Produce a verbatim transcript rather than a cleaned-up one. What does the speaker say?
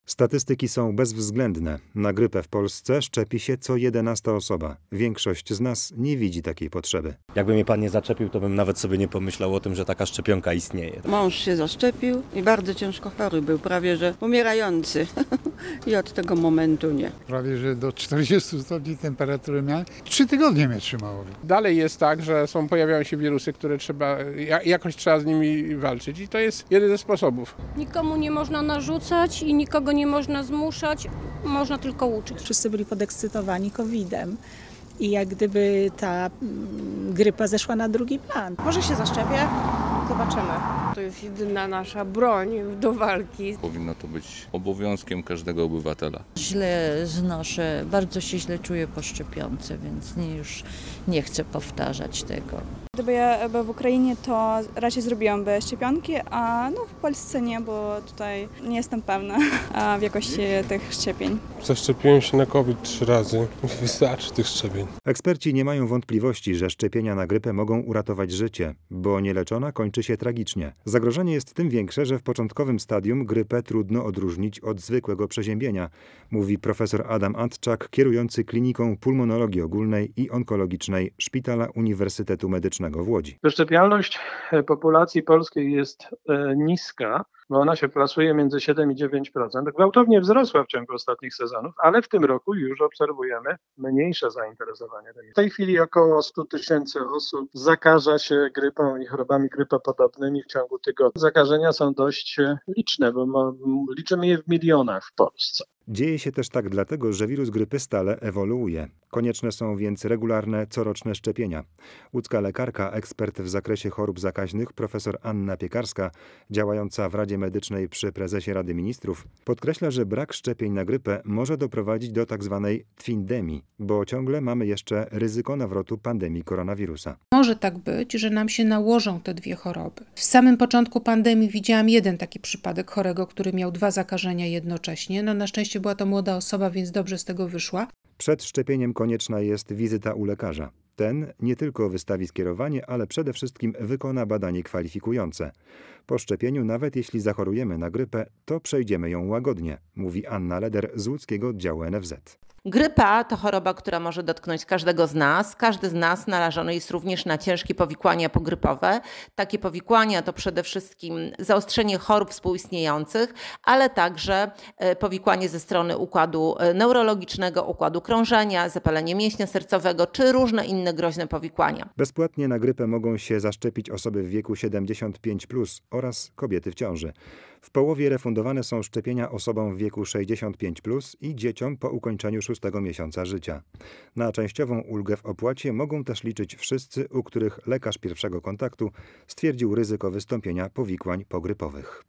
Statystyki są bezwzględne. Na grypę w Polsce szczepi się co jedenasta osoba. Większość z nas nie widzi takiej potrzeby. Jakby mnie pan nie zaczepił, to bym nawet sobie nie pomyślał o tym, że taka szczepionka istnieje. Mąż się zaszczepił i bardzo ciężko chory był, prawie że umierający. I od tego momentu nie. Prawie że do czterdziestu stopni temperatury miałem. Trzy tygodnie mnie trzymało. Dalej jest tak, że są, pojawiają się wirusy, które trzeba, jakoś trzeba z nimi walczyć i to jest jeden ze sposobów. Nikomu nie można narzucać i nikogo nie można zmuszać, można tylko uczyć. Wszyscy byli podekscytowani kowidem i jak gdyby ta grypa zeszła na drugi plan. Może się zaszczepię, zobaczymy. To jest jedyna nasza broń do walki. Powinno to być obowiązkiem każdego obywatela. Źle znoszę, bardzo się źle czuję po szczepionce, więc nie, już nie chcę powtarzać tego. Gdyby ja była w Ukrainie, to raczej zrobiłabym szczepionki, a no w Polsce nie, bo tutaj nie jestem pewna w jakości tych szczepień. Zaszczepiłem się na COVID trzy razy. Wystarczy tych szczepień. Eksperci nie mają wątpliwości, że szczepienia na grypę mogą uratować życie, bo nieleczona kończy się tragicznie. Zagrożenie jest tym większe, że w początkowym stadium grypę trudno odróżnić od zwykłego przeziębienia, mówi profesor Adam Antczak, kierujący kliniką pulmonologii ogólnej i onkologicznej Szpitala Uniwersytetu Medycznego w Łodzi. Wyszczepialność populacji polskiej jest niska, bo ona się plasuje między siedem i dziewięć procent. Gwałtownie wzrosła w ciągu ostatnich sezonów, ale w tym roku już obserwujemy mniejsze zainteresowanie. W tej chwili około sto tysięcy osób zakaża się grypą i chorobami grypopodobnymi w ciągu tygodnia. Zakażenia są dość liczne, bo liczymy je w milionach w Polsce. Dzieje się też tak dlatego, że wirus grypy stale ewoluuje. Konieczne są więc regularne, coroczne szczepienia. Łódzka lekarka, ekspert w zakresie chorób zakaźnych, profesor Anna Piekarska, działająca w Radzie Medycznej przy prezesie Rady Ministrów, podkreśla, że brak szczepień na grypę może doprowadzić do tzw. twindemii, bo ciągle mamy jeszcze ryzyko nawrotu pandemii koronawirusa. Może tak być, że nam się nałożą te dwie choroby. W samym początku pandemii widziałam jeden taki przypadek chorego, który miał dwa zakażenia jednocześnie. No na szczęście była to młoda osoba, więc dobrze z tego wyszła. Przed szczepieniem konieczna jest wizyta u lekarza. Ten nie tylko wystawi skierowanie, ale przede wszystkim wykona badanie kwalifikujące. Po szczepieniu, nawet jeśli zachorujemy na grypę, to przejdziemy ją łagodnie, mówi Anna Leder z łódzkiego oddziału N F Z. Grypa to choroba, która może dotknąć każdego z nas. Każdy z nas narażony jest również na ciężkie powikłania pogrypowe. Takie powikłania to przede wszystkim zaostrzenie chorób współistniejących, ale także powikłanie ze strony układu neurologicznego, układu krążenia, zapalenie mięśnia sercowego czy różne inne groźne powikłania. Bezpłatnie na grypę mogą się zaszczepić osoby w wieku siedemdziesiąt pięć plus oraz kobiety w ciąży. W połowie refundowane są szczepienia osobom w wieku sześćdziesiąt pięć plus i dzieciom po ukończeniu szóstego miesiąca życia. Na częściową ulgę w opłacie mogą też liczyć wszyscy, u których lekarz pierwszego kontaktu stwierdził ryzyko wystąpienia powikłań pogrypowych.